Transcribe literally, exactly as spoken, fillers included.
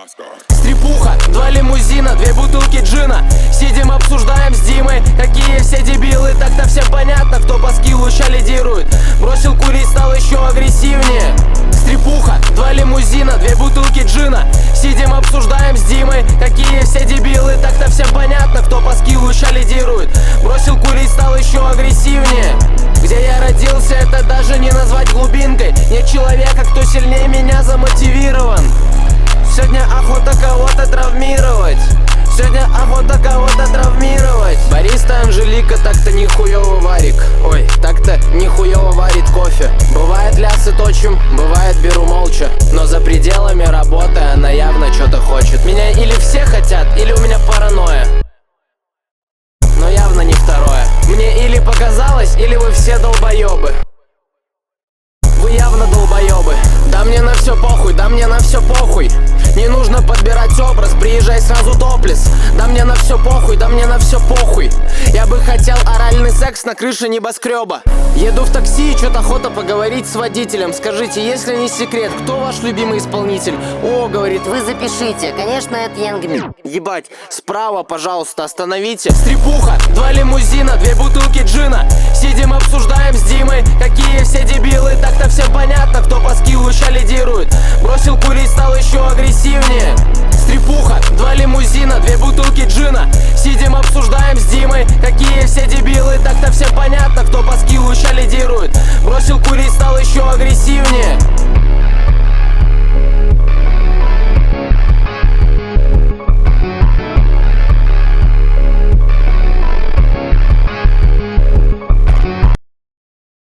Стрипуха, два лимузина, две бутылки джина. Сидим, обсуждаем с Димой, какие все дебилы. Так-то всем понятно, кто по скиллу ща лидирует. Бросил курить, стал еще агрессивнее. Стрипуха, два лимузина, две бутылки джина. Сидим, обсуждаем с Димой, какие все дебилы. Так-то всем понятно, кто по скиллу ща лидирует. Бросил курить, стал еще агрессивнее. Где я родился, это даже не назвать глубинкой. Нет человека, кто сильнее меня замотивирован. Сегодня охота кого-то травмировать. Сегодня охота кого-то травмировать. Бариста Анжелика так-то нихуёво варик. Ой, так-то нихуёво варит кофе. Бывает лясы точим, бывает беру молча. Но за пределами работы она явно что-то хочет. Меня или все хотят, или у меня паранойя. Но явно не второе. Мне или показалось, или вы все долбоёбы. Вы явно долбоёбы. Да мне на все похуй, да мне на все похуй. Не нужно подбирать образ, приезжай сразу топлес. Да мне на все похуй, да мне на все похуй. Я бы хотел оральный секс на крыше небоскреба. Еду в такси и чё-то охота поговорить с водителем. Скажите, если не секрет, кто ваш любимый исполнитель? О, говорит, Вы запишите, конечно, это Янгми. ебать, справа, пожалуйста, остановите. Стрипуха, два лимузина, две бутылки джина. Сидим, обсуждаем с Димой, какие все дебилы. Так-то всем понятно, кто по скиллу ща лидирует. Бросил курить, стал еще агрессивнее. Стрипуха, два лимузина, две бутылки джина. Сидим, обсуждаем с Димой, какие все дебилы. Так-то всем понятно, кто по скиллу ща лидирует. Бросил